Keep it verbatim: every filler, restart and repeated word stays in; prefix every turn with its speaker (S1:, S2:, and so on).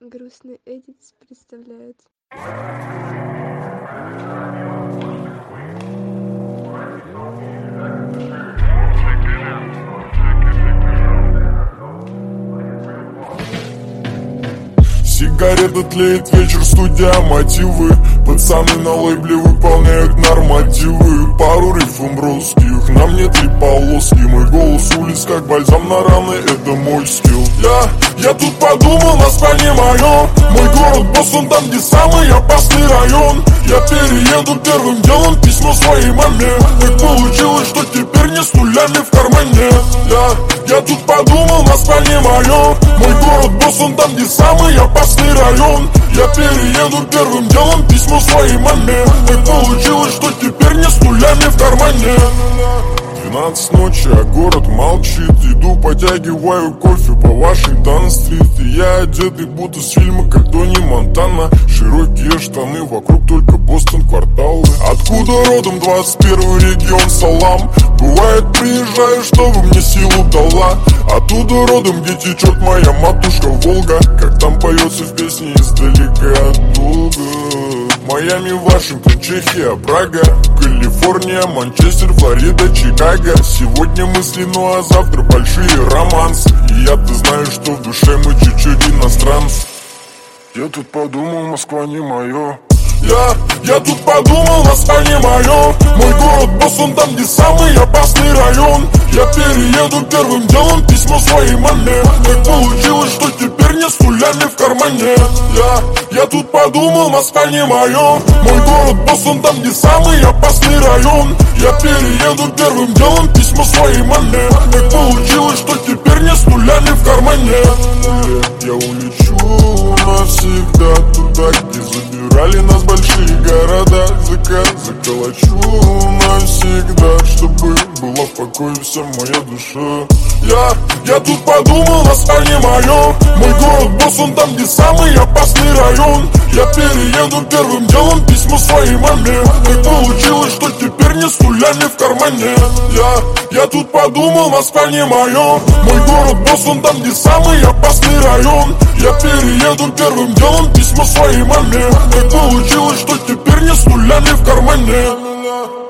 S1: Грустный Эдитс представляет.
S2: Сигарета тлеет, вечер, студия, мотивы. Пацаны на лейбле выполняют нормативы. Пару рифм русских, на мне три полоски. Мой голос улиц, как бальзам на раны, это мой скилл. Я, я тут подумал, Москва не моё. Мой город Бостон, там где самый опасный район. Я перееду первым делом, письмо своей маме. Так получилось, что теперь не с нулями в кармане. Я, я тут подумал, Москва не моё. Мой город Бостон, там где самый опасный район. Я перееду первым делом, письмо своей маме. Так получилось, что теперь не с нулями в кармане. Двенадцать ночи, а город молчит. Иду, потягиваю кофе по Вашингтон-стрит. И я одетый, будто с фильма, как Тони Монтана. Широкие штаны, вокруг только Бостон, кварталы. Откуда родом двадцать первый регион, салам. Бывает, приезжаю, чтобы мне силу дала. Оттуда родом, где течет моя матушка Волга. Как там поется в песне издалека оттуда. Майами, Вашингтон, Чехия, Прага, Калифорния, Манчестер, Флорида, Чикаго. Сегодня мысли, ну а завтра большие романсы. И я-то знаю, что в душе мы чуть-чуть иностранцы. Я тут подумал, Москва не моё. Я, я тут подумал, Москва не моё. Мой город Бостон, там где самый опасный район. Я перееду первым делом, письмо своей маме. Так получилось, что теперь не с нулями в кармане. Я, я тут подумал, Москва не моё. Мой город Бостон, там где самый опасный район. Я перееду первым делом, письмо своей маме. Так получилось, что теперь не с нулями в кармане. Я улечу навсегда туда, где забирали нас большие города. Закат заколочу навсегда, чтобы была в покое вся моя душа. Я, я тут подумал, Москва не моё. Мой город Бостон, там где самый опасный район. Я перееду первым делом, письмо своей маме. Так получилось, что теперь не с нулями в кармане. Я, я тут подумал, Москва не моё. Мой город Бостон, там где самый опасный район. Я перееду первым делом, письмо своей маме. Так получилось, что теперь не с нулями в кармане.